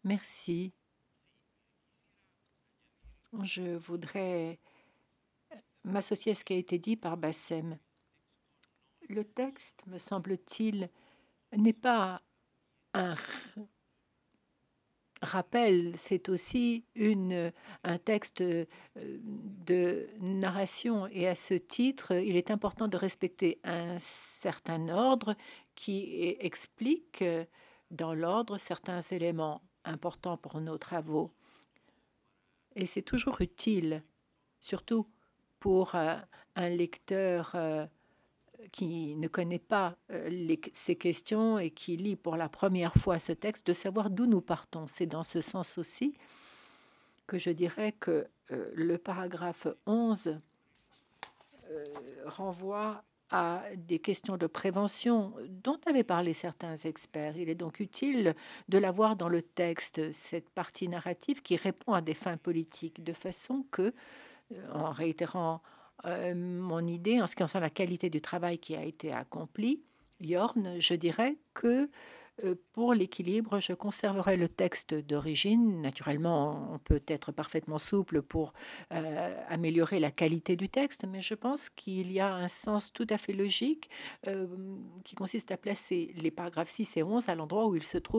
Merci. Je voudrais m'associer à ce qui a été dit par Bassem. Le texte, me semble-t-il, n'est pas un rappel, c'est aussi un texte de narration. Et à ce titre, il est important de respecter un certain ordre explique dans l'ordre certains éléments importants pour nos travaux. Et c'est toujours utile, surtout pour un lecteur qui ne connaît pas ces questions et qui lit pour la première fois ce texte, de savoir d'où nous partons. C'est dans ce sens aussi que je dirais que le paragraphe 11 renvoie à des questions de prévention dont avaient parlé certains experts. Il est donc utile de l'avoir dans le texte, cette partie narrative qui répond à des fins politiques, de façon que, en réitérant mon idée en ce qui concerne la qualité du travail qui a été accompli, Jorn, je dirais que pour l'équilibre, je conserverai le texte d'origine. Naturellement, on peut être parfaitement souple pour améliorer la qualité du texte, mais je pense qu'il y a un sens tout à fait logique qui consiste à placer les paragraphes 6 et 11 à l'endroit où ils se trouvent